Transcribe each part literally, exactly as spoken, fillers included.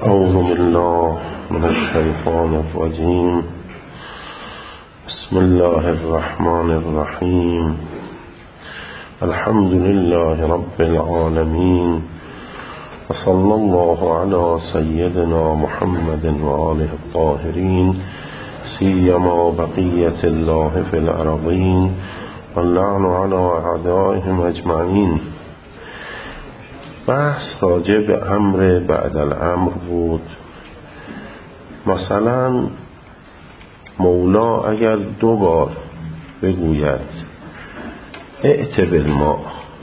أعوذ بالله من الشيطان الرجيم. بسم الله الرحمن الرحيم. الحمد لله رب العالمين، وصلى الله على سيدنا محمد وآله الطاهرين، سيما بقية الله في الأرضين، واللعن على أعدائهم أجمعين. بحث راجع به امر بعد الامر بود. مثلا مولا اگر دو بار بگوید ائت بالماء،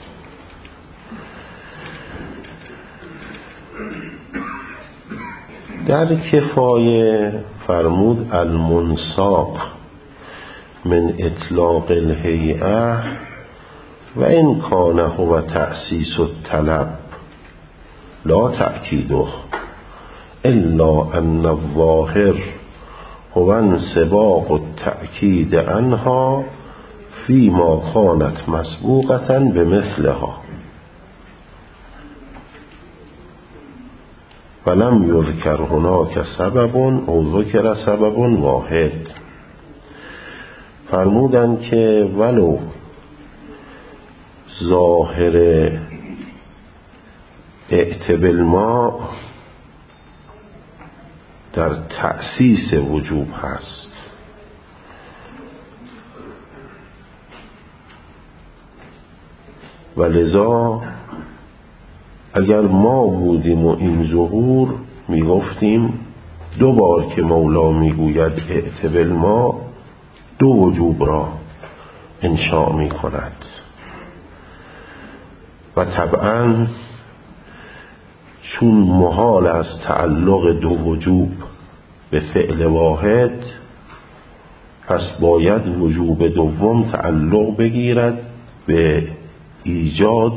در کفایه فرمود المنساق من اطلاق الهیئه و این کان هو تأسیس الطلب لا تأکیده الا ان الظاهر هو انسباق التأکید عنها فيما كانت مسبوقة بمثلها ولم يذكر هناك سبب او ذکر سبب واحد. فرمودن که ولو ظاهر ائت بالماء در تأسیس وجوب هست، و لذا اگر ما بودیم و این ظهور میگفتیم دو بار که مولا میگوید ائت بالماء دو وجوب را انشاء میکند، و طبعا چون محال از تعلق دو وجوب به فعل واحد، پس باید وجوب دوم تعلق بگیرد به ایجاد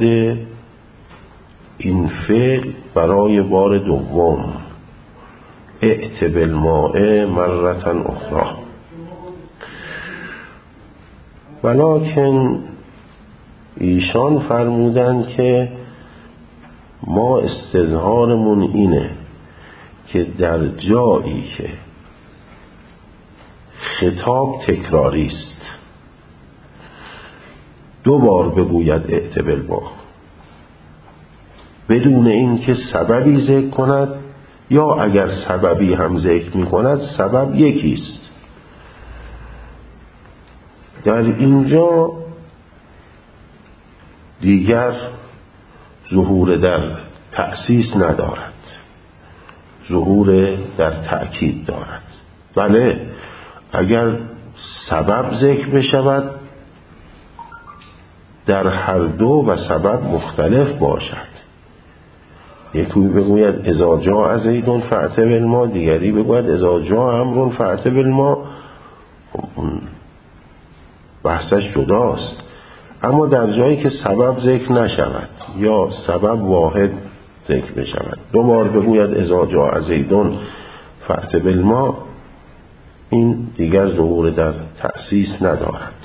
این فعل برای بار دوم، ائت بالماء مرة اخرى. ولکن ایشان فرمودن که ما استظهارمون اینه که در جایی که خطاب تکراری است دو بار بگوید ائت بالماء بدون اینکه سببی ذکر کند، یا اگر سببی هم ذکر می کند سبب یکی است، در اینجا دیگر ظهور در تأسیس ندارد، ظهور در تأکید دارد. بله اگر سبب ذکر بشود در هر دو و سبب مختلف باشد، یکی بگوید اذا جاء زید فأت بالماء، دیگری بگوید اذا جاء امر فأت بالماء، بحثش جداست. اما در جایی که سبب ذکر نشود یا سبب واحد ذکر بشود دو بار بگوید اذا جاء زید فأت بالماء، این دیگر ظهور در تأسیس ندارد.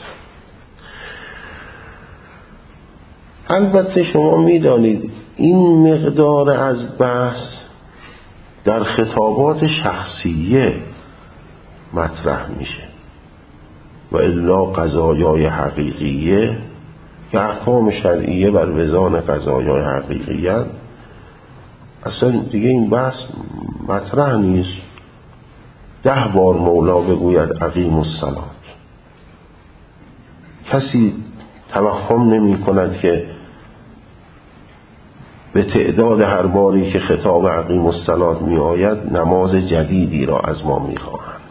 البته شما میدانید این مقدار از بحث در خطابات شخصیه مطرح میشه، و الا قضایای حقیقیه که احکام شرعیه بر وزان قضایای حقیقیه اصلا دیگه این بحث مطرح نیست. ده بار مولا بگوید اقیم الصلاة، کسی توهم نمی کند که به تعداد هر باری که خطاب اقیم الصلاة می آید نماز جدیدی را از ما می خواهند،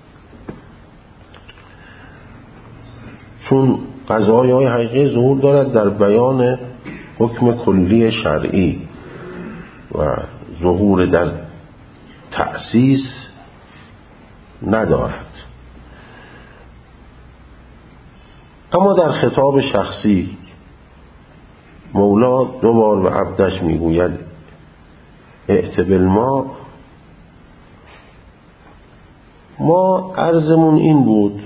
چون قضایای حقیقی ظهور دارد در بیان حکم کلی شرعی و ظهور در تأسیس ندارد. اما در خطاب شخصی مولا دو بار به عبدش میگوید ائت بالماء، ما عرضمون این بود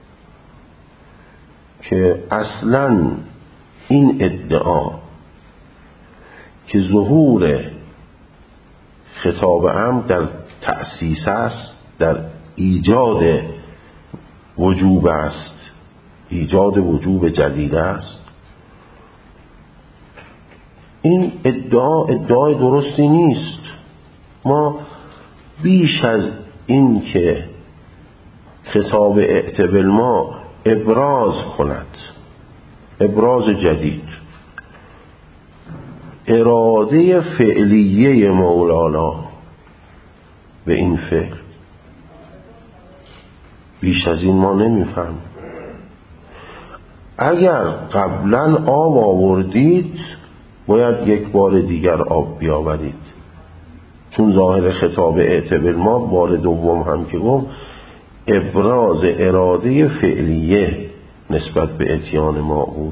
که اصلاً این ادعا که ظهور خطاب امر در تأسیس است، در ایجاد وجوب است، ایجاد وجوب جدید است. این ادعا ادعای درستی نیست. ما بیش از این که خطاب اعتبل ما ابراز کند، ابراز جدید، اراده فعلیه مولانا به این فعل، بیش از این ما نمیفهم. اگر قبلا آب آوردید باید یک بار دیگر آب بیاورید، چون ظاهر خطاب اعتبل ما بار دوم هم که گفت ابراز اراده فعلیه نسبت به اتیان ما بود.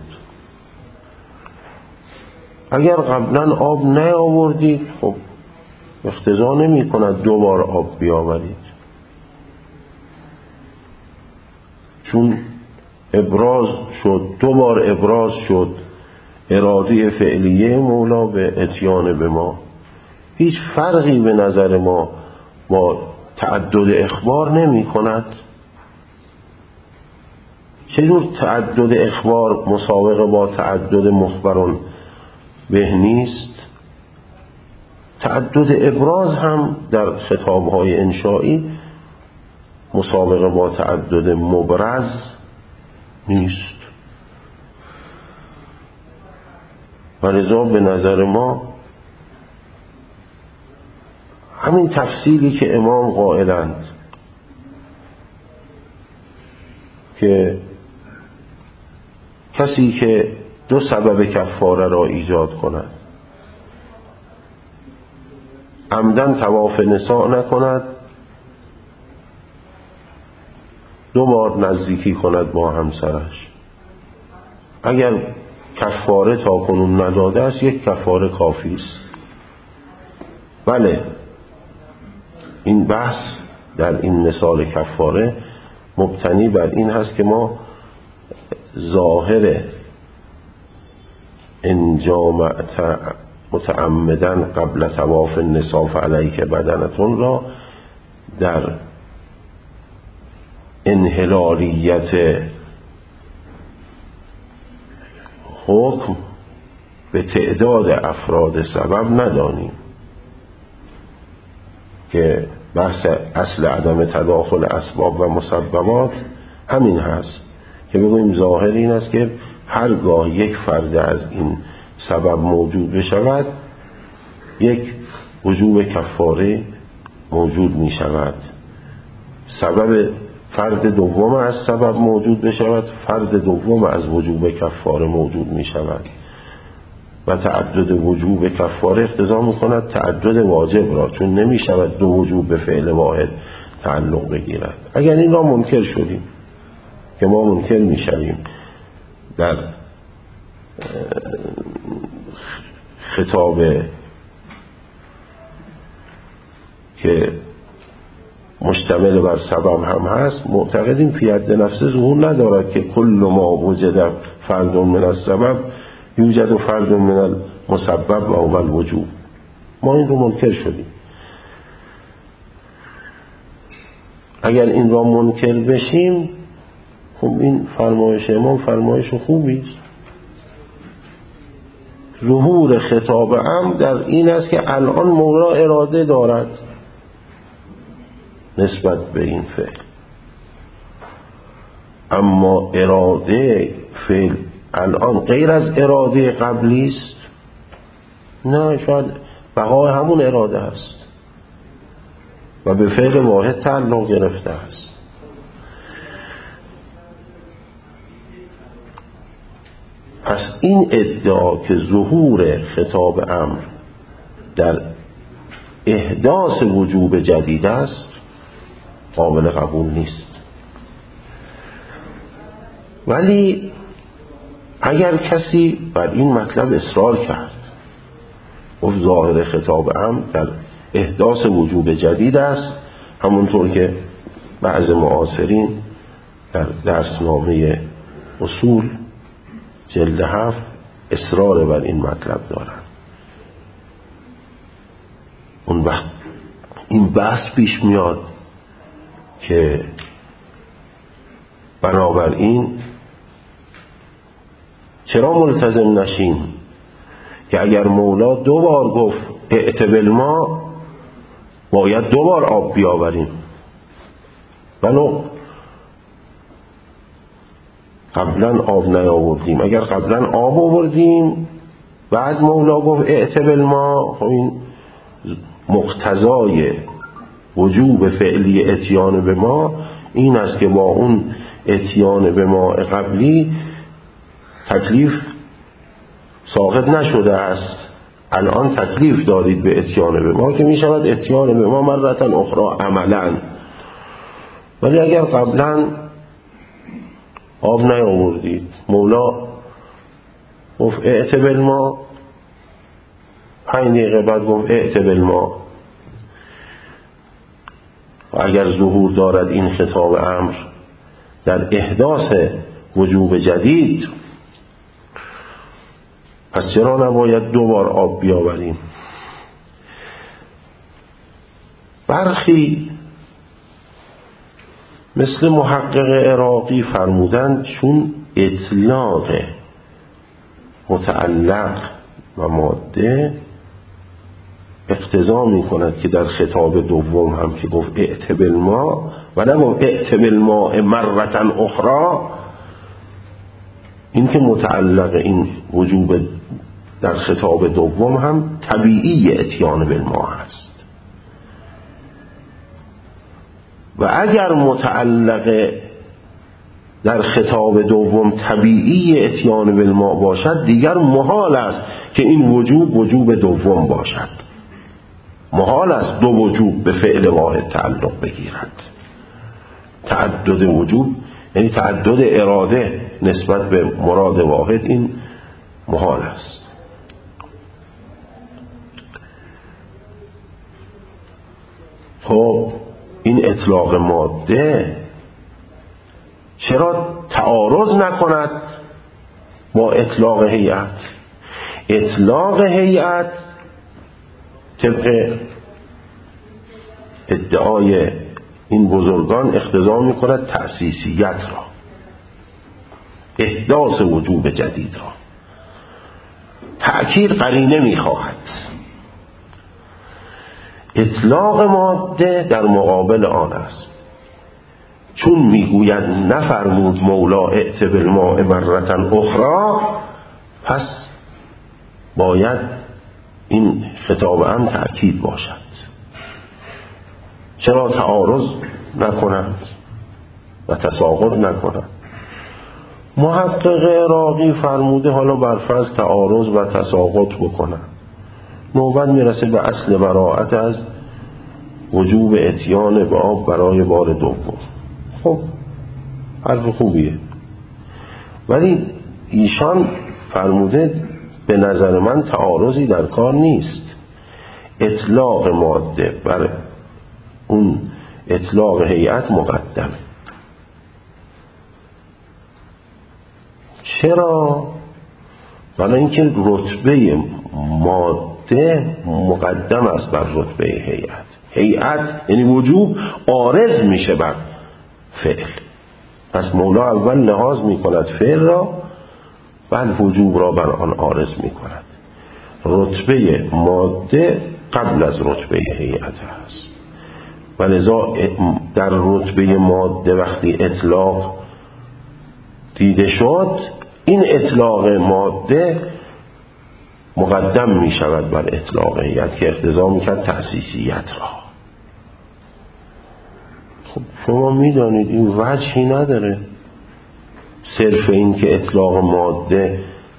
اگر قبلا آب نیاوردید خب اقتضا نمی کند دو بار آب بیاورید، چون ابراز شد، دو بار ابراز شد اراده فعلیه مولا به اتیان به ما. هیچ فرقی به نظر ما با تعدد اخبار نمی کند. چجور تعدد اخبار مساوقه با تعدد مخبرون به نیست؟ تعدد ابراز هم در خطابهای انشایی مساوقه با تعدد مبرز نیست. و لذا به نظر ما همین تفصیلی که امام قائلند که کسی که دو سبب کفاره را ایجاد کند، عمدن طواف نساء نکند، دو بار نزدیکی کند با همسرش، اگر کفاره تا کنون نداده است یک کفاره کافی است. بله، این بحث در این مثال کفاره مبتنی بر این هست که ما ظاهر انجام متعمدن قبل طواف النساء فعلیک بدنتون را در انحلالیت حکم به تعداد افراد سبب ندانیم، که بحث اصل عدم تداخل اسباب و مسببات همین هست که بگوییم ظاهر این است که هرگاه یک فرد از این سبب موجود بشود یک وجوب کفاره موجود می شود. سبب فرد دوم از سبب موجود بشود، فرد دوم از وجوب کفاره موجود می شود و تعدد وجوب کفاره اقتضا می کند تعدد واجب را، چون نمی شود دو وجوب به فعل واحد تعلق بگیرد. اگر این را منکر شدیم که ما منکر می شویم در خطاب که مشتمل بر سبب هم هست، معتقدیم فی حد نفسه ظهور ندارد که کل ما وجد فرد من السبب یوجد فرد من المسبب و اول وجوب. ما این رو منکر شدیم. اگر این را منکر بشیم خب این فرمایش امام فرمایش خوبی است. ظهور خطاب امر در این است که الان مولا اراده دارد نسبت به این فعل، اما اراده فعل الان غیر از اراده قبلی است. نه، شاید بقای همون اراده است و به فعل واحد تعلق گرفته است. پس این ادعا که ظهور خطاب امر در احداث وجوب جدید است قابل قبول نیست. ولی اگر کسی بر این مطلب اصرار کرد و ظاهر خطاب امر در احداث وجوب جدید است، همونطور که بعض معاصرین در درسنامه اصول جلد هفت اصرار بر این مطلب دارند، اون وقت این بحث پیش میاد که بنابراین چرا ملتزم نشیم که اگر مولا دو بار گفت ائت بالماء باید دو بار آب بیاوریم؟ ولو قبلا آب نیاوردیم، اگر قبلا آب آوردیم بعد مولا گفت ائت بالماء، خب این مقتضای وجوب فعلی اتیان به ما این است که با اون اتیان به ماء قبلی تکلیف ساقط نشده است، الان تکلیف دارید به اتیان به ما که می شود اتیان به ما مرتن اخرى عملا. ولی اگر قبلا آب نیاوردید، مولا گفت ائت بالماء، پنج دقیقه بعد گفت ائت بالماء، و اگر ظهور دارد این خطاب امر در احداث وجوب جدید، پس چرا نباید دو بار آب بیاوریم؟ برخی مثل محقق عراقی فرمودند چون اطلاق متعلق و ماده اقتضا می کند که در خطاب دوم هم که گفت ائت بالماء و نگفت ائت بالماء مرتن اخرى، این که متعلق این وجوب در خطاب دوم هم طبیعی اتیان بالماء است، و اگر متعلق در خطاب دوم طبیعی اتیان بالماء باشد دیگر محال است که این وجوب وجوب دوم باشد، محال است دو وجوب به فعل واحد تعلق بگیرد. تعدد وجوب یعنی تعدد اراده نسبت به مراد واحد، این محال است. خب این اطلاق ماده چرا تعارض نکند با اطلاق هیئت؟ اطلاق هیئت طبق ادعای این بزرگان اقتضا می کند تأسیسیت را، احداث وجوب جدید را، تأکید قرینه می خواهد. اطلاق ماده در مقابل آن است، چون میگوید نفرمود مولا ائت بالماء مرتن اخرى، پس باید این خطاب هم تأکید باشد. چرا تعارض نکنند و تساقط نکنند؟ محقق عراقی فرموده حالا برفرض تعارض و تساقط بکنند، نوبت میرسه به اصل براءت از وجوب اتیان به آب برای بار دوم. خب حرف خوبیه، ولی ایشان فرموده به نظر من تعارضی در کار نیست، اطلاق ماده بر اون اطلاق هیئت مقدمه. چرا؟ برای اینکه رتبه ماده مقدم است بر رتبه هیئت. هیئت یعنی وجوب عارض میشه بر فعل، پس مولا اول لحاظ میکند فعل را، بعد وجوب را بر آن عارض میکند. رتبه ماده قبل از رتبه هیئت است، ولذا در رتبه ماده وقتی اطلاق دیده شد، این اطلاق ماده مقدم می شود بر اطلاق هیئت که اقتضا می کرد تأسیسیت را. خب شما می دانید این وجهی نداره، صرف این که اطلاق ماده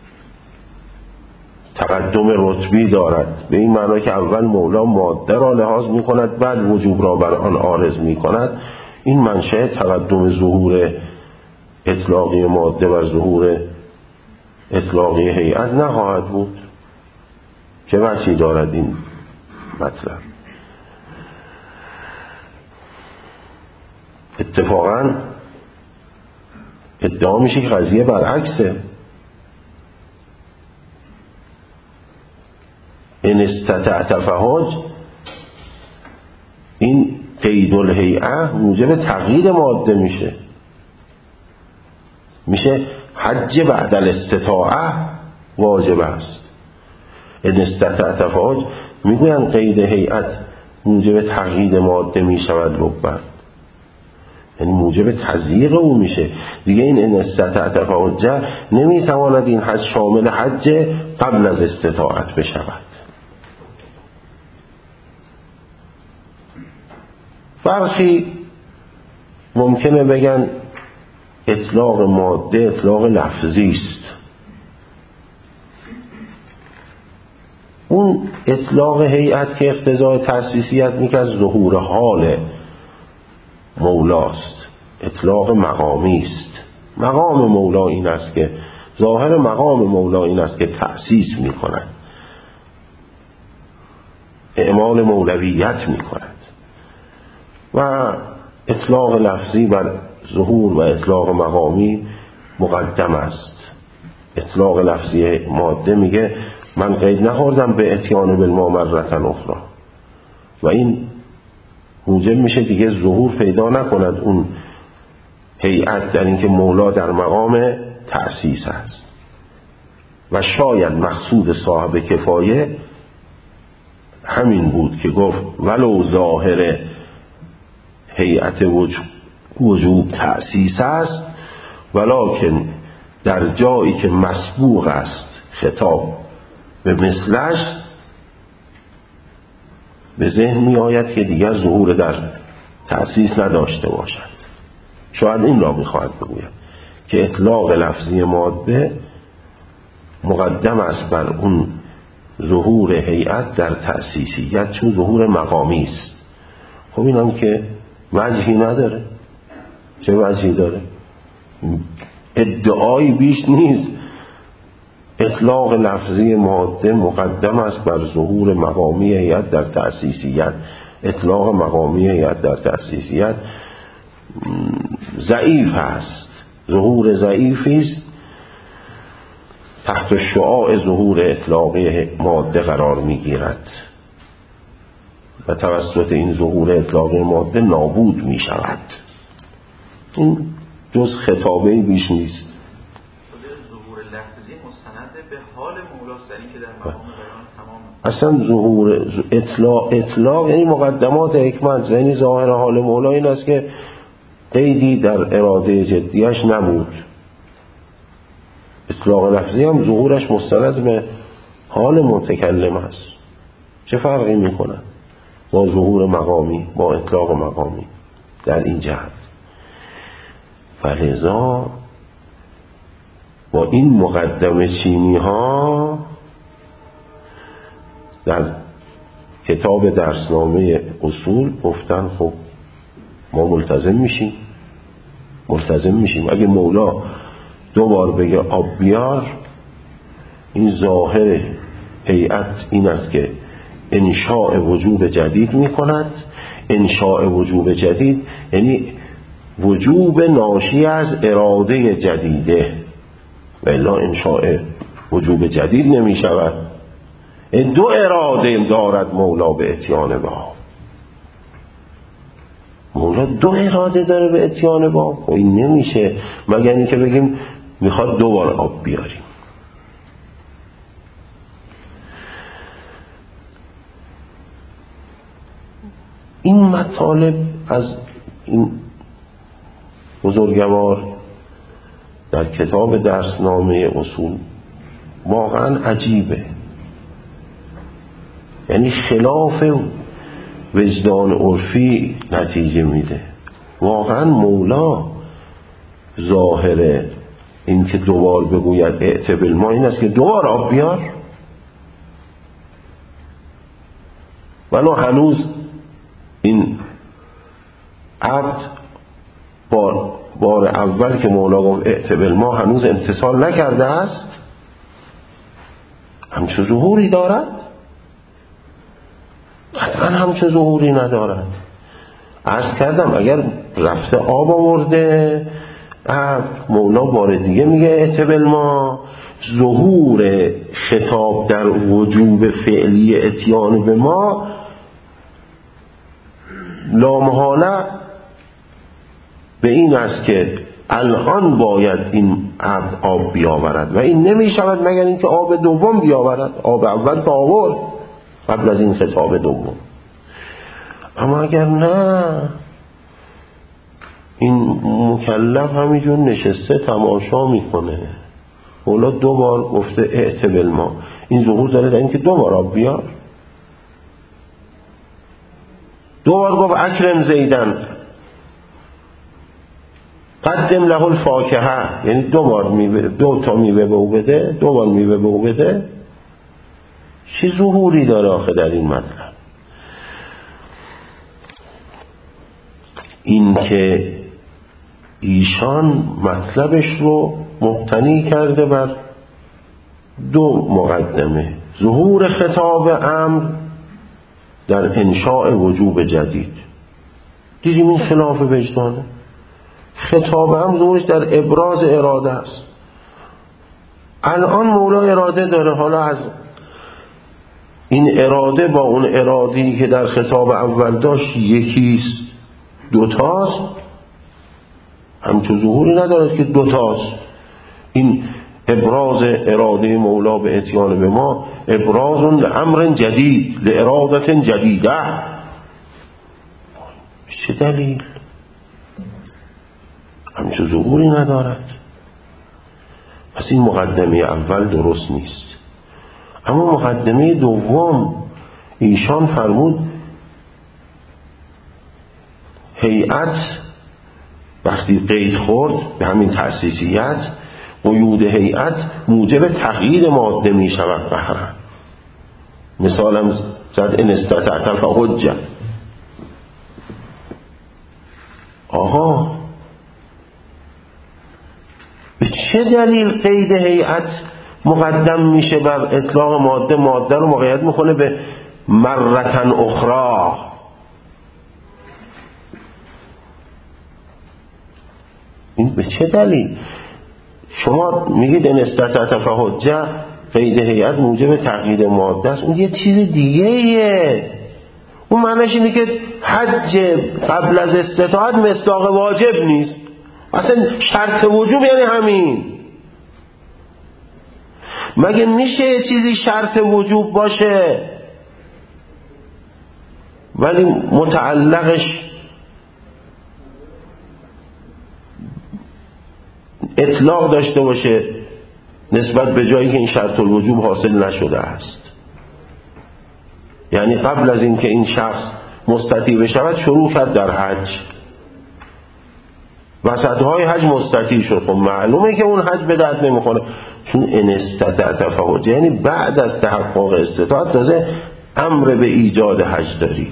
تقدم رتبی دارد، به این معنی که اول مولا ماده را لحاظ می کند بعد وجوب را بر آن عارض می کند، این منشأ تقدم ظهور اطلاقی ماده و ظهور اطلاقی هیئت نخواهد بود. چه وجهی دارد این مطلب؟ اتفاقا ادعا میشه که قضیه برعکسه. ان استطعت فحج قید الهیئه موجب تغییر ماده میشه، میشه حج بعد الاستطاعه واجب است. ان استطعت فحج، میگوین قید هیئت موجب تغییر ماده میشود لبن، یعنی موجب تضییق او میشه دیگه. این ان استطعت فحج نمیتواند این حج شامل حج قبل از استطاعت بشود. برخی ممکنه بگن اطلاق ماده اطلاق لفظی است. اون اطلاق هیئت که اقتضای تأسیسیت میکرد ظهور حال مولاست، اطلاق مقامی است. مقام مولا این است که ظاهر مقام مولا این است که تأسیس میکند، اعمال مولویت میکند و اطلاق لفظی بر ظهور و اطلاق مقامی مقدم است. اطلاق لفظی ماده میگه من قید نخوردم به اتیان بالما مرتن اخرى و این موجب میشه دیگه ظهور پیدا نکند اون هیئت، در اینکه مولا در مقام تأسیس است. و شاید مقصود صاحب کفایه همین بود که گفت ولو ظاهر هیئت وجوب تأسیس است ولکن در جایی که مسبوق است خطاب به مثلش به ذهن می آید که دیگر ظهور در تأسیس نداشته باشد. شاید این را می خواهد بگوید که اطلاق لفظی ماده مقدم است بر اون ظهور هیئت در تأسیسیت، چون ظهور مقامی است. خب این هم که وجهی نداره. چه وجهی داره؟ ادعایی بیش نیست. اطلاق لفظی ماده مقدم است بر ظهور مقامی هیئت در تأسیسیت. اطلاق مقامی هیئت در تأسیسیت ضعیف است، ظهور ضعیفی است، تحت شعاع ظهور اطلاقی ماده قرار میگیرد و توسط این ظهور اطلاقی ماده نابود می شود. این جز خطابه بیش نیست. ظهور لفظی مستند به حال مولاست، یعنی که در مقام بیان تمام. اصلا ظهور اطلاق اطلاق یعنی مقدمات حکمت، یعنی ظاهر حال مولا این است که قیدی در اراده جدیش نبود. اطلاق لفظی هم ظهورش مستند به حال متکلم است. چه فرقی میکنه با ظهور مقامی، با اطلاق مقامی در این جهت؟ فلذا با این مقدمه چینی ها در کتاب درسنامه اصول گفتن خب ما ملتزم میشیم ملتزم میشیم اگه مولا دو بار بگه آب بیار، این ظاهر هیئت این است که انشاء وجوب جدید میکند. انشاء وجوب جدید یعنی وجوب ناشی از اراده جدیده، و الا انشاء وجوب جدید نمی شود. دو اراده دارد مولا به اتیان با، مولا دو اراده داره به اتیان با. این نمیشه مگر اینکه بگیم میخواد دو بار آب بیاریم. این مطالب از این بزرگوار در کتاب درسنامه اصول واقعا عجیبه، یعنی خلاف وجدان عرفی نتیجه میده. واقعا مولا ظاهر این که دوبار بگوید ائت بالماء این است که دوبار آب بیار، ولو هنوز این عبد بار, بار اول که مولا گفت ائت بالماء هنوز امتثال نکرده است، همچه ظهوری دارد؟ قطعا همچه ظهوری ندارد. عرض کردم اگر رفته آب آورده مولا بار دیگه میگه ائت بالماء، ظهور خطاب در وجوب فعلی اتیان به ما لامحاله به این است که الان باید این عبد آب بیاورد و این نمی شود مگر اینکه آب دوم بیاورد. آب اول تا آورد قبل از این خطاب دوم. اما اگر نه، این مکلف همینجور نشسته تماشا میکنه. مولا دو بار گفته ائت بالماء، این ظهور داره در این که دو بار آب بیار. دو بار گفت اکرم زیدن، قدم له الفاکهه، یعنی دو بار میوه، دو تا میوه به او بده، دو بار میوه به او بده. چه ظهوری داره آخه در این مطلب؟ این که ایشان مطلبش رو مبتنی کرده بر دو مقدمه: ظهور خطاب امر در انشاء وجوب جدید. دیدیم این خلاف وجدانه. خطاب امر ظهورش در ابراز اراده است. الان مولا اراده داره، حالا از این اراده با اون اراده‌ای که در خطاب اول داشت یکیست، دوتاست، همچون ظهوری ندارد که دوتاست. این ابراز اراده مولا به اتیان به ما ابراز لامر جدید لارادت جدیده. چه دلیل؟ همچون ظهوری ندارد. پس این مقدمه اول درست نیست. اما مقدمه دوم ایشان فرمود هیئت وقتی قید خورد به همین تأسیسیت، قیود هیئت موجب تغییر ماده می شود قهرا. مثالم زد ان استطعت فحجه. آها، به چه دلیل قید هیئت مقدم میشه بر اطلاق ماده؟ ماده رو مقید میکنه به مرتن اخرى. این به چه دلیل؟ شما میگید ان استطعت فحجه، قید هیئت موجب تغییر ماده است، اون یه چیز دیگه ایه. اون معنیش اینه که حج قبل از استطاعت مصداق واجب نیست. اصلا شرط وجوب یعنی همین. مگه میشه یه چیزی شرط وجوب باشه ولی متعلقش اطلاق داشته باشه نسبت به جایی که این شرط الوجوب حاصل نشده است؟ یعنی قبل از این که این شخص مستطیع بشود شروع کرد در حج، وسطهای حج مستطیع شد، خب معلومه که اون حج به درد نمیخوره، چون ان استطعت فحجه یعنی بعد از تحقق استطاعت تازه امر به ایجاد حج داری.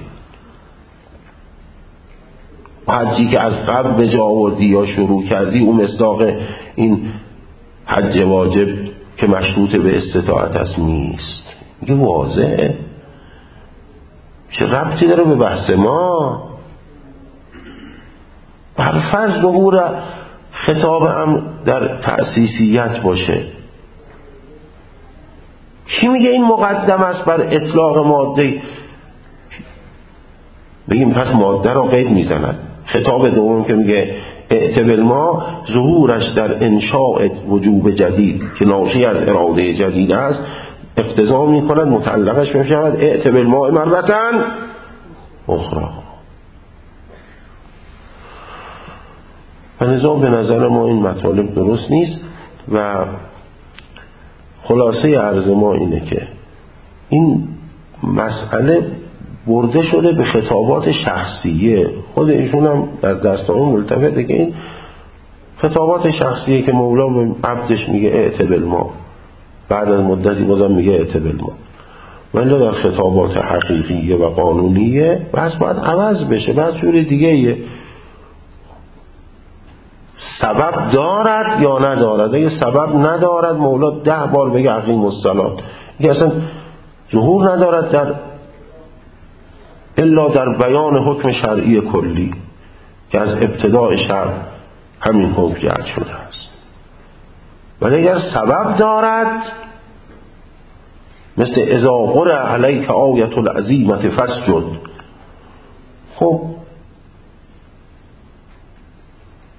حجی که از قبل به جا آوردی یا شروع کردی اون مصداق این حج واجب که مشروط به استطاعت است نیست. میگه واضحه، چه ربطی داره به بحث ما؟ بر فرض ظهور خطاب هم در تأسیسیت باشه، کی میگه این مقدم است بر اطلاق ماده؟ بگیم پس ماده را قید میزند. خطاب دوم که میگه ائت بالماء ظهورش در انشاء وجوب جدید که ناشی از اراده جدید است اقتضا میکند متعلقش میشود ائت بالماء مرتن اخرى. لذا به نظر ما این مطالب درست نیست و خلاصه عرض ما اینه که این مسئله برده شده به خطابات شخصیه. خود ایشون هم در دستان ملتفته که این خطابات شخصیه که مولا به عبدش میگه ائت بالماء، بعد از مدتی بازم میگه ائت بالماء. ولی در خطابات حقیقیه و قانونیه بس باید عوض بشه، بس جور دیگه ایه. سبب دارد یا ندارد؟ اگه سبب ندارد مولا ده بار بگه اقیم الصلاة، اگه اصلا ظهور ندارد در الا در بیان حکم شرعی کلی که از ابتداء شرع همین حکم جعل شده است. ولی اگر سبب دارد مثل اذا قرأ علیک آیة العظیمة فاسجد، خب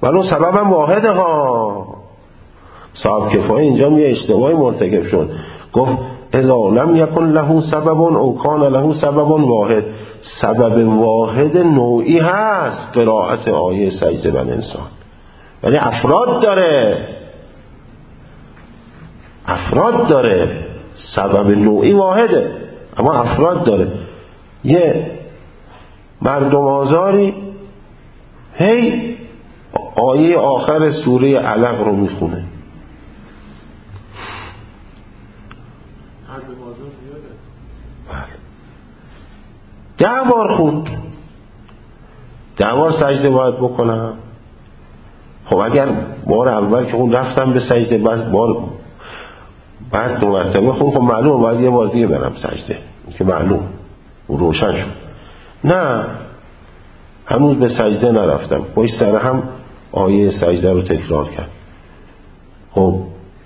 ولی اون سبب هم واحده ها. صاحب کفایه اینجا یه اشتباهی مرتکب شد، گفت اذا لم یکن له سبب او کان له سبب واحد. سبب واحد نوعی هست قرائت آیه سجده بر انسان، ولی افراد داره، افراد داره. سبب نوعی واحده اما افراد داره. یه مردم آزاری هی آیه آخر سوره علق رو میخونه، ده بار خوند، ده بار سجده باید بکنم. خب اگر بار اول که اون رفتم به سجده، بعد بار بعد دو مرتبه خون، خب معلوم باید یه بار دیگه برم سجده، که معلوم روشن شد. نه، هنوز به سجده نرفتم، باید سر هم آیه سجده رو تکرار کرد. خب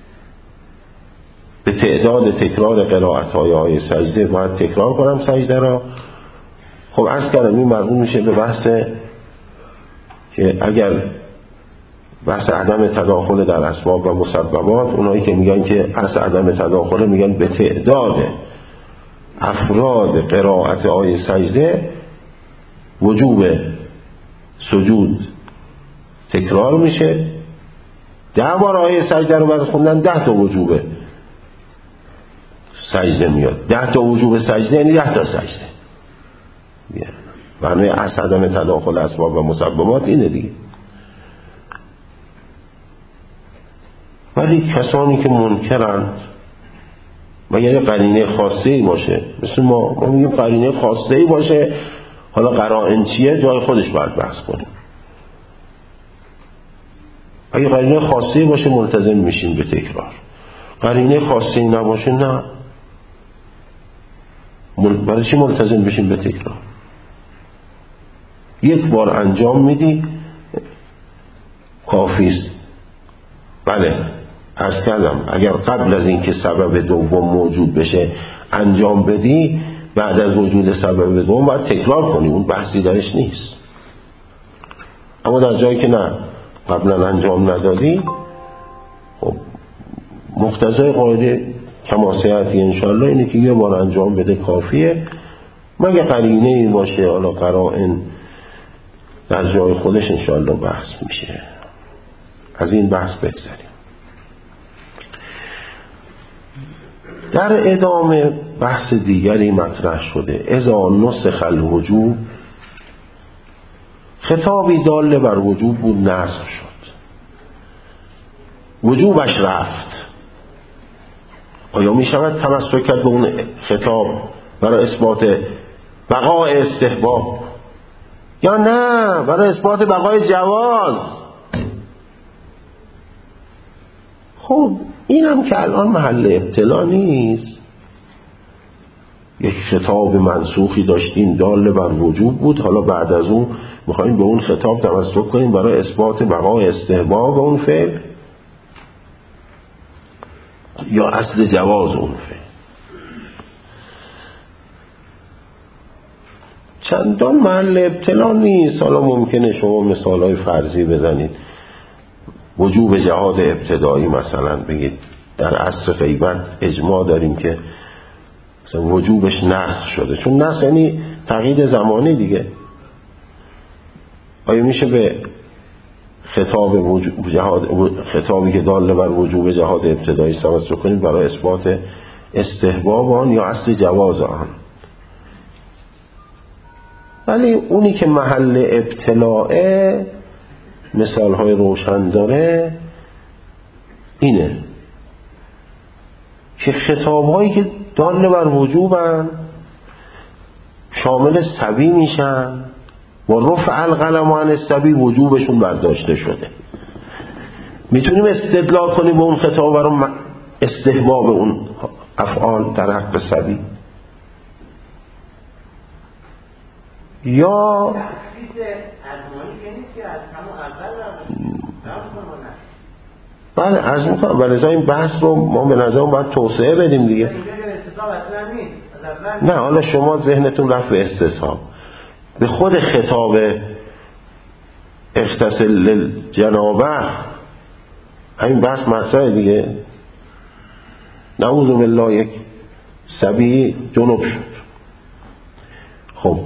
به تعداد تکرار قرائت های آیه سجده باید تکرار کنم سجده را. خب عرض کردم این مربوط میشه به بحث که اگر بحث عدم تداخل در اسباب و مسببات، اونایی که میگن که اصل عدم تداخل میگن به تعداد افراد قرائت آیه سجده وجوب سجود تکرار میشه. ده بار آیه سجده رو بعد خوندن ده تا وجوب سجده میاد. ده تا وجوب سجده یعنی ده تا سجده. معنی اصل عدم تداخل اسباب و مسببات اینه دیگه. ولی کسانی که منکرند مگر یه قرینه خاصه‌ای باشه، مثل ما ما میگیم قرینه خاصه‌ای باشه، حالا قرائن چیه جای خودش باید بحث کنیم. اگه قرینه خاصه‌ای باشه ملتزم میشیم به تکرار، قرینه خاصه‌ای نباشه نه. برای چی ملتزم بشیم به تکرار؟ یک بار انجام میدی کافیست. بله عرض کردم اگر قبل از اینکه سبب دوم موجود بشه انجام بدی، بعد از وجود سبب دوم باید تکرار کنی، اون بحثی درش نیست. اما در جایی که نه قبلا انجام ندادی، خب مقتضای قاعده کماسیحتی انشالله اینه که یه بار انجام بده کافیه، مگه قرینه این باشه حالا قرائن در جای خودش انشالله بحث میشه. از این بحث بگذاریم. در ادامه بحث دیگری مطرح شده، اذا نسخ الوجوب. خطابی دال بر وجوب بود نسخ شد، وجوبش رفت. آیا می شود تمسک کرد به اون خطاب برای اثبات بقای استحباب یا نه برای اثبات بقای جواز؟ خب اینم که الان محل ابتلا نیست. یک خطاب منسوخی داشتیم دال بر وجوب بود، حالا بعد از اون میخواییم به اون خطاب تمسک کنیم برای اثبات بقای استحباب اون فعل یا اصل جواز اون فعل. چندان محل ابتلا نیست. حالا ممکنه شما مثالهای فرضی بزنید، وجوب جهاد ابتدایی مثلا بگید در عصر غیبت اجماع داریم که مثلا وجوبش نسخ شده، چون نسخ یعنی تغییر زمانی دیگه. آیا میشه به خطاب وجوب جهاد، خطابی که دال بر وجوب جهاد ابتدایی تمسک کنیم برای اثبات استحباب آن یا اصل جواز آن؟ ولی اونی که محل ابتلاء مثالهای روشن داره اینه که خطابهایی که دال بر وجوبن شامل سبی میشن و رفع القلم عن السبی وجوبشون برداشته شده. میتونیم استدلال کنیم به اون خطاب برای استحباب اون افعال در حق سبی یا بله از میکنم. ولی این بحث رو ما به نظرم باید توسعه بدیم دیگه. نه حالا شما ذهنتون رفت به استصحاب، به خود خطاب اغتسل للجنابه، همین بحث مسئله دیگه. نعوذ بالله یک صبی جنوب شد. خب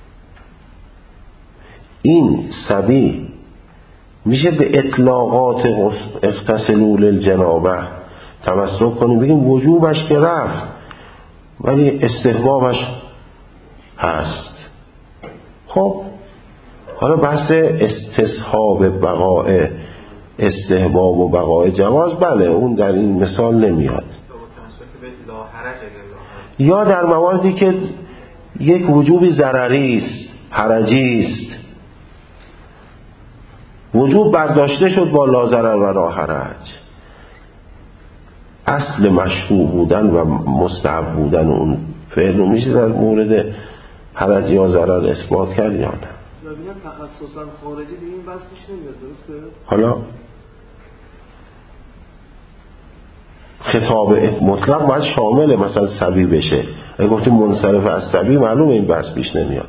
این صبی میشه به اطلاقات اغتسلوا للجنابه تمسک کنیم، بگیم وجوبش که رفت ولی استحبابش هست. خب حالا بحث استصحاب بقاء استحباب و بقاء جواز، بله اون در این مثال نمیاد. یا در مواردی که یک وجوبی ضرری است، حرجی است، وجوب برداشته شد با لا ضرر و لا حرج، اصل مشروع بودن و مستحب بودن اون فعل رو میشه در مورد حرج یا ضرر اثبات کرد یا نه؟ ببینم تخصصا خارجی به این بحث پیش نمیاد، درسته؟ حالا خطاب مطلق باید شامل مثلا صبی بشه. اگه گفتیم منصرف از صبی معلومه این بحث پیش نمیاد.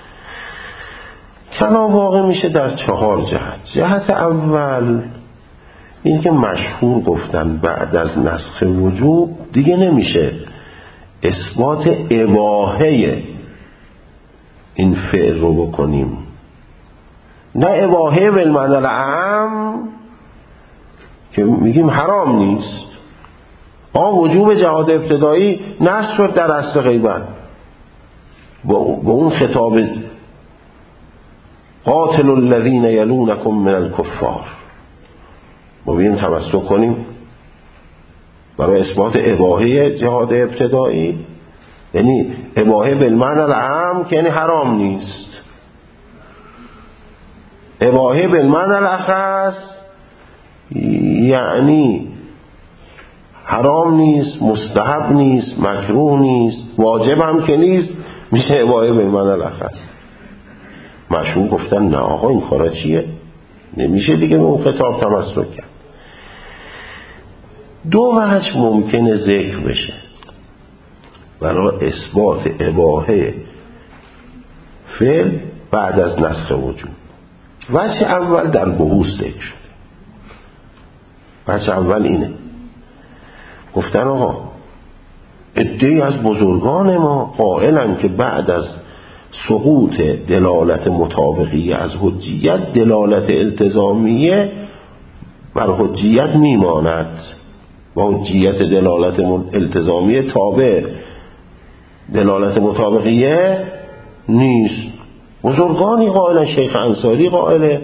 کلام واقع میشه در چهار جهت. جهت اول این که مشهور گفتن بعد از نسخ وجوب دیگه نمیشه اثبات اباحه این فعل رو بکنیم، نه اباحه بالمعنی العام که میگیم حرام نیست. آن وجوب جهاد ابتدایی نص شد در اصل غیبت با اون خطاب قاتل الذین یلونکم من الکفار، ما بیم تمسک کنیم برای اثبات اباحه جهاد ابتدایی، یعنی اباحه بالمعنی العام که یعنی حرام نیست، اباحه بالمعنی الاخص یعنی حرام نیست، مستحب نیست، مکروه نیست، واجب هم که نیست، میشه اباحه بالمعنی الاخص. مشهور گفتن نه آقا این کارا چیه، نمیشه دیگه به اون خطاب تمسک کرد. دو وجه ممکنه ذکر بشه برای اثبات اباحه فعل بعد از نسخ وجوب. وجه اول در بحوث ذکر شده. وجه اول اینه، گفتن آقا عده‌ای از بزرگان ما قائلن که بعد از سقوط دلالت مطابقیه از حجیت، دلالت التزامیه بر حجیت میماند و حجیت دلالت التزامیه تابع دلالت مطابقیه نیست. بزرگانی قائلن، شیخ انصاری قائله،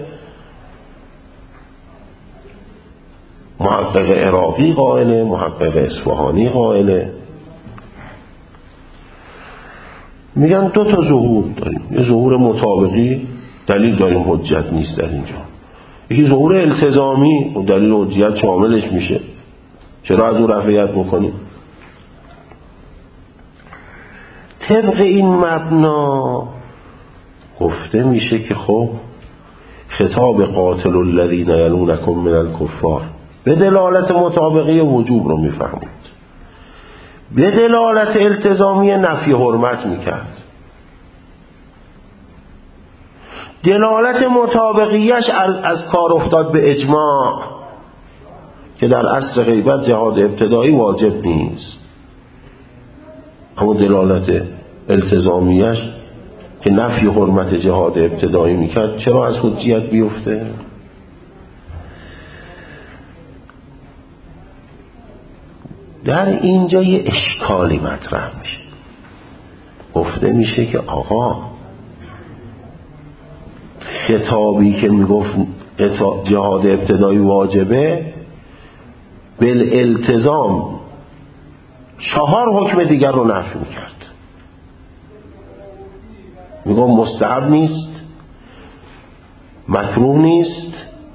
محقق عراقی قائله، محقق اصفهانی قائله. میگن دو تا ظهور داریم، یه ظهور مطابقی دلیل داریم حجت نیست در اینجا، یکی ظهور التزامی و دلیل حجت شاملش میشه، چرا از اون رفعیت میکنیم؟ طبق این مبنا گفته میشه که خب خطاب قاتل الذین یلونکم من الکفار به دلالت مطابقی وجوب رو میفهمید، به دلالت التزامی نفی حرمت میکرد. دلالت مطابقیش از کار افتاد به اجماع که در اصل غیبت جهاد ابتدایی واجب نیست، اما دلالت التزامیش که نفی حرمت جهاد ابتدایی میکرد چرا از حجیت بیفته؟ در اینجا یه اشکالی مطرح میشه. گفته میشه که آقا خطابی که میگفت جهاد ابتدایی واجبه بالالتزام چهار حکم دیگر رو نفی میکرد. میگم مستحب نیست، مکروه نیست،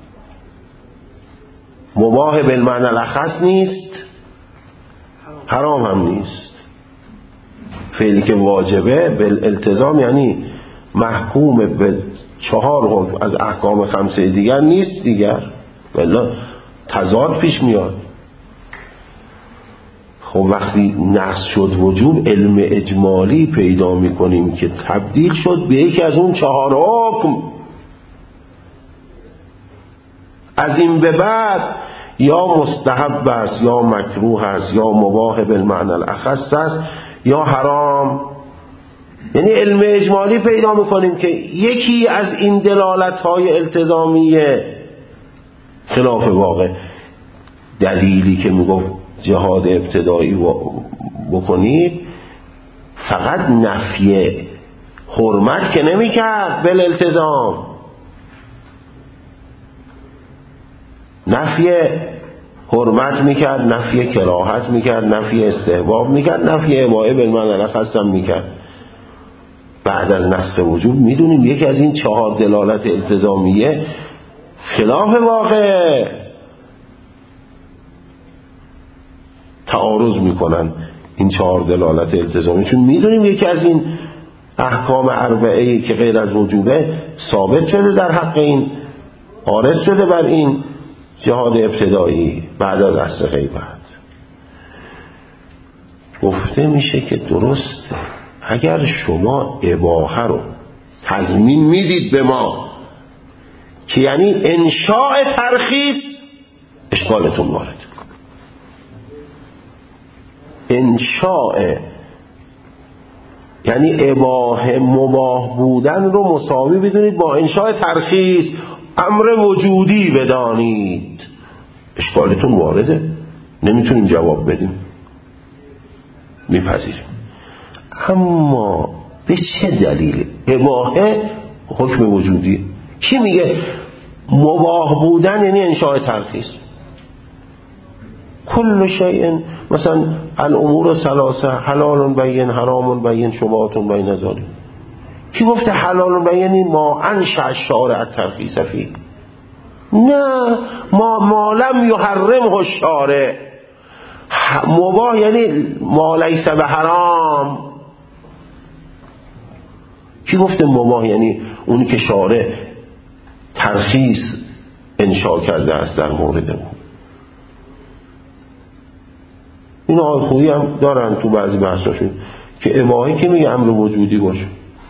مباح بالمعنی الاخص نیست، حرام هم نیست. فعلی که واجبه بالالتزام یعنی محکوم به چهار حکم از احکام خمسه دیگر نیست دیگر، ولی تضاد پیش میاد. خب وقتی نص شد وجوب علم اجمالی پیدا میکنیم که تبدیل شد به یکی از اون چهار حکم از این به بعد یا مستحب است یا مکروه است یا مباح بالمعنی الاخص است یا حرام. یعنی علم اجمالی پیدا میکنیم که یکی از این دلالت‌های التزامیه خلاف واقع، دلیلی که میگفت جهاد ابتدایی بکنید فقط نفی حرمت که نمیکرد بل التزام، نفی حرمت میکرد، نفی کراهت میکرد، نفی استحباب میکرد، نفی اباحه بالمعنی الاخص هم میکرد. بعد از نسخ وجوب میدونیم یکی از این چهار دلالت التزامیه خلاف واقع تعارض میکنن این چهار دلالت التزامی، چون میدونیم یکی از این احکام اربعه‌ای که غیر از وجوبه ثابت شده در حق این، عارض شده بر این جهاد ابتدایی بعد از عصر غیبت. گفته میشه که درسته اگر شما اباحه رو تضمین میدید به ما که یعنی انشاء ترخیص، اشکالتون وارد. انشاء یعنی اباحه مباح بودن رو مساوی بدونید با انشاء ترخیص، امر وجودی بدانید، اشکالتون وارده، نمیتونیم جواب بدیم، میپذیریم. اما به چه دلیل اباحه حکم وجودی؟ کی میگه مباح بودن یعنی انشاء ترخیص؟ کل شیء مثلا الامور ثلاثه حلال بین حرام بین شبهات بین ذلک. کی گفته حلال بین یعنی ما انشأ الشارع الترخیص فيه؟ نه، ما ما لم یحرمه الشارع. مباح یعنی ما لیس به حرام. کی گفته مباح یعنی اونی که شارع ترخیص انشاء کرده است در مورد اون؟ این آقای خویی هم دارن تو بعضی بحثاشون که اباحه که میگه امر وجودی باشه.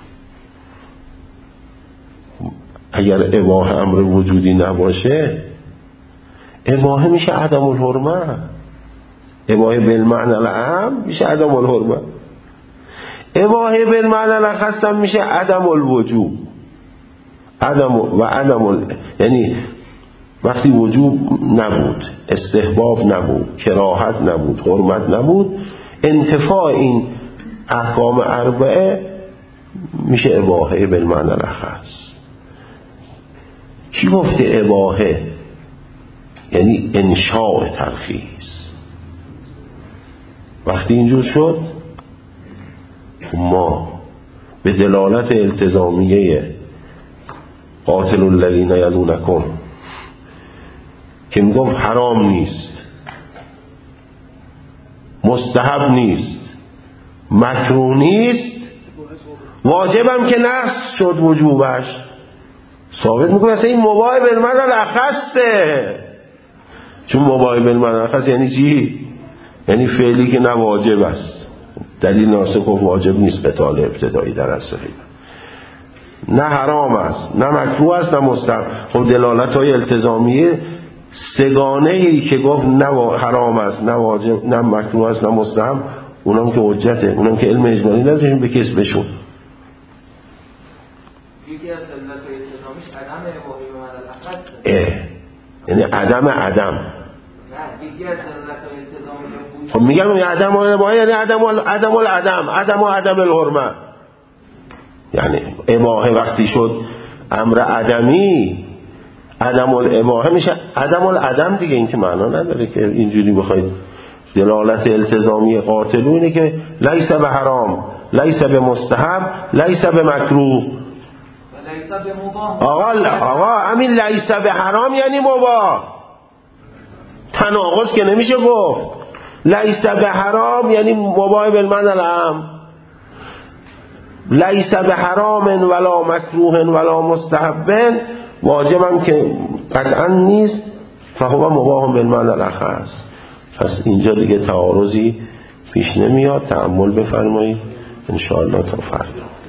اگر اباحه امر وجودی نباشه اباحه میشه عدم الحرمه، اباحه بالمعنی العام میشه عدم الحرمه، اباحه بالمعنی الاخص هم میشه عدم الوجوب. عدم و عدم ال... یعنی وقتی وجوب نبود، استحباب نبود، کراهت نبود، حرمت نبود، انتفاع این احکام اربعه میشه اباحه بالمعنی الاخص. کی گفته اباحه یعنی انشاء ترخیص؟ وقتی اینجور شد ما به دلالت التزامیه قاتل الذین یلونکم که میگفت حرام نیست، مستحب نیست، مکروه نیست، واجبم که نقص شد وجوبش، ثابت میکنه اصلا این مباح بالمعنی الاخصه. چون مباح بالمعنی الاخص یعنی چی؟ یعنی فعلی که نه واجب است، دلیل ناسخ گفت واجب نیست قتال ابتدایی در اصل نه حرام است نه مکروه است نه مستحب. خب دلالت های التزامیه سگانه ای که گفت نه حرام است نه واجب نه مکروه است نه مستحب، اونام که حجته، اونام که علم اجمالی نداشتیم به کس بشون. یکی از علت التزامیش عدم اباحه بالمعنی الاخص، اه یعنی عدم عدم. نه یکی از علت التزامی خب میگم عدم اباحه یعنی عدم عدم العدم، عدم و عدم الحرمه. یعنی اباحه وقتی شد امر عدمی، عدم الاباحه میشه عدم العدم دیگه. این که معنا نداره که اینجوری بخواید دلالت التزامی قاتلو اینه که لیس به حرام، لیس به مستحب، لیس به مکروه. آقا آقا همین لیس به حرام یعنی مباح، تناقض که نمیشه گفت. لیس به حرام یعنی مباح بالمعنی العام، لیس به حرام ولا مکروه ولا مستحب، واجبم که قطعا نیست، فهو مباح بالمعنی الاخص. پس اینجا دیگه تعارضی پیش نمیاد. تأمل بفرمایید ان شاء الله تا فردا.